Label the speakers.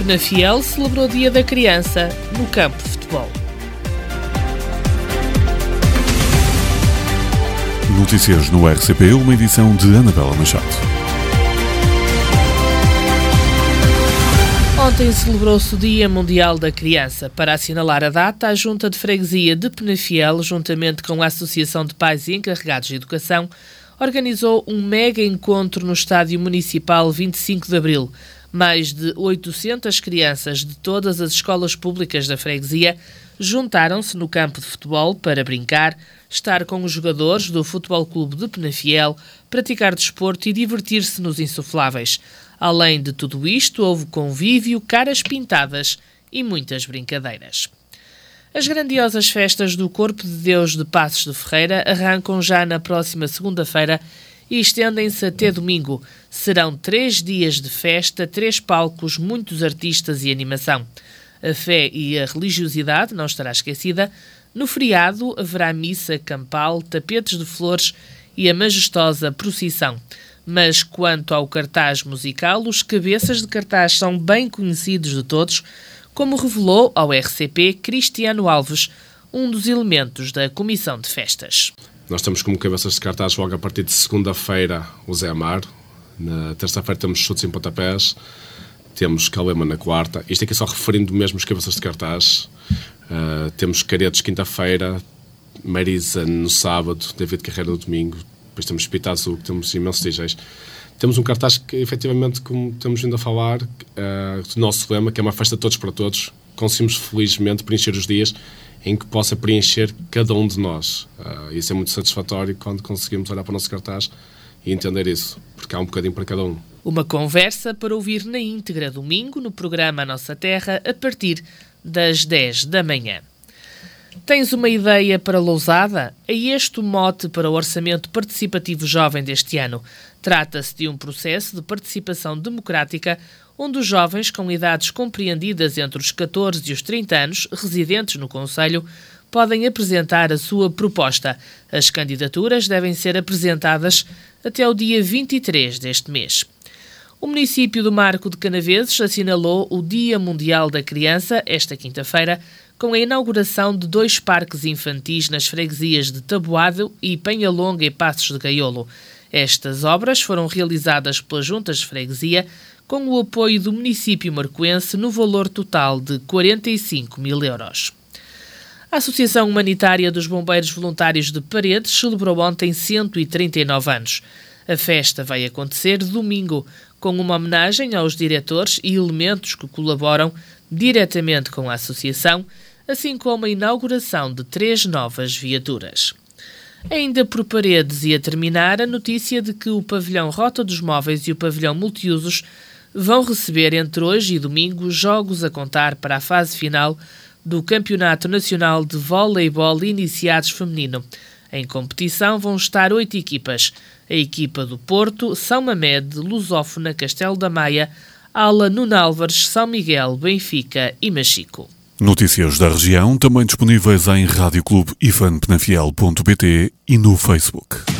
Speaker 1: Penafiel celebrou o Dia da Criança no campo de futebol.
Speaker 2: Notícias no RCP, uma edição de Anabela Machado.
Speaker 1: Ontem celebrou-se o Dia Mundial da Criança. Para assinalar a data, a Junta de Freguesia de Penafiel, juntamente com a Associação de Pais e Encarregados de Educação, organizou um mega encontro no Estádio Municipal 25 de Abril. Mais de 800 crianças de todas as escolas públicas da freguesia juntaram-se no campo de futebol para brincar, estar com os jogadores do Futebol Clube de Penafiel, praticar desporto e divertir-se nos insufláveis. Além de tudo isto, houve convívio, caras pintadas e muitas brincadeiras. As grandiosas festas do Corpo de Deus de Passos de Ferreira arrancam já na próxima segunda-feira e estendem-se até domingo. Serão 3 dias de festa, 3 palcos, muitos artistas e animação. A fé e a religiosidade não estará esquecida. No feriado haverá missa campal, tapetes de flores e a majestosa procissão. Mas quanto ao cartaz musical, os cabeças de cartaz são bem conhecidos de todos, como revelou ao RCP Cristiano Alves, um dos elementos da Comissão de Festas.
Speaker 3: Nós temos como cabeças de cartaz logo a partir de segunda-feira o Zé Amaro, na terça-feira temos Chutes em Pontapés, temos Calema na quarta, isto aqui só referindo mesmo os cabeças de cartaz, temos Caretos quinta-feira, Marisa no sábado, David Carreira no domingo, depois temos Pita Azul, temos imensos DJs. Temos um cartaz que, efetivamente, como estamos vindo a falar, do nosso lema, que é uma festa de todos para todos, conseguimos felizmente preencher os dias em que possa preencher cada um de nós. Isso é muito satisfatório quando conseguimos olhar para o nosso cartaz e entender isso, porque há um bocadinho para cada um.
Speaker 1: Uma conversa para ouvir na íntegra domingo no programa A Nossa Terra, a partir das 10 da manhã. Tens uma ideia para Lousada? É este o mote para o Orçamento Participativo Jovem deste ano. Trata-se de um processo de participação democrática onde os jovens com idades compreendidas entre os 14 e os 30 anos, residentes no concelho, podem apresentar a sua proposta. As candidaturas devem ser apresentadas até ao dia 23 deste mês. O município do Marco de Canaveses assinalou o Dia Mundial da Criança esta quinta-feira, com a inauguração de 2 parques infantis nas freguesias de Taboado e Penhalonga e Passos de Gaiolo. Estas obras foram realizadas pelas juntas de freguesia com o apoio do município marcoense no valor total de 45 mil euros. A Associação Humanitária dos Bombeiros Voluntários de Paredes celebrou ontem 139 anos. A festa vai acontecer domingo, com uma homenagem aos diretores e elementos que colaboram diretamente com a associação, assim como a inauguração de 3 novas viaturas. Ainda por Paredes e a terminar, a notícia de que o pavilhão Rota dos Móveis e o pavilhão Multiusos vão receber entre hoje e domingo jogos a contar para a fase final do Campeonato Nacional de Voleibol Iniciados Feminino. Em competição vão estar 8 equipas. A equipa do Porto, São Mamede, Lusófona, Castelo da Maia, Ala, Nuno Álvares, São Miguel, Benfica e Machico.
Speaker 2: Notícias da região também disponíveis em radioclubeifan.penafiel.pt e no Facebook.